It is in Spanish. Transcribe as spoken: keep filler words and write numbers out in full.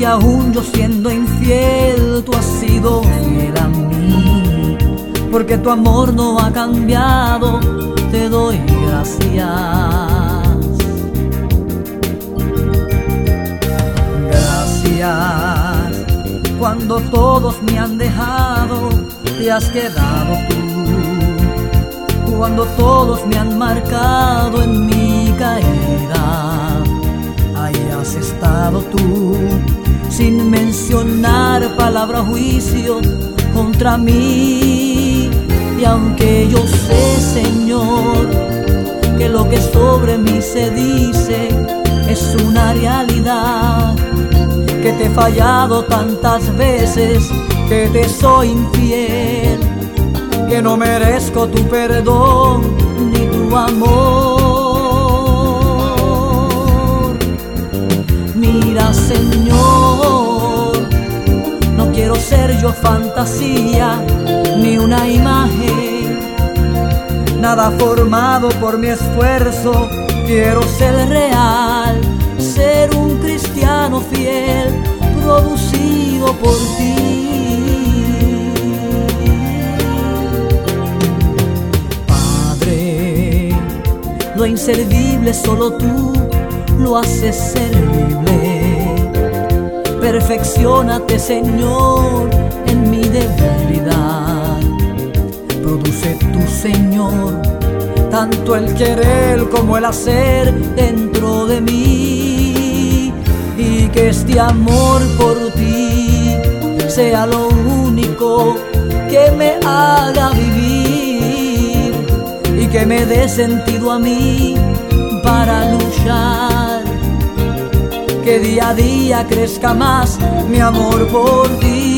aún yo siendo infiel, tú has sido fiel a mí, porque tu amor no ha cambiado, te doy gracias. Gracias, cuando todos me han dejado, te has quedado tú. Cuando todos me han marcado en mi caída, ahí has estado tú, sin mencionar palabra juicio contra mí. Y aunque yo sé, Señor, que lo que sobre mí se dice es una realidad, que te he fallado tantas veces, que te soy infiel, que no merezco tu perdón ni tu amor. Mira, Señor, no quiero ser yo fantasía ni una imagen, nada formado por mi esfuerzo. Quiero ser real, ser un cristiano fiel, producido por ti. Lo inservible solo tú lo haces servible. Perfecciónate, Señor, en mi debilidad. Produce tú, Señor, tanto el querer como el hacer dentro de mí. Y que este amor por ti sea lo único que me haga vivir, y que me dé sentido a mí para luchar. Que día a día crezca más mi amor por ti.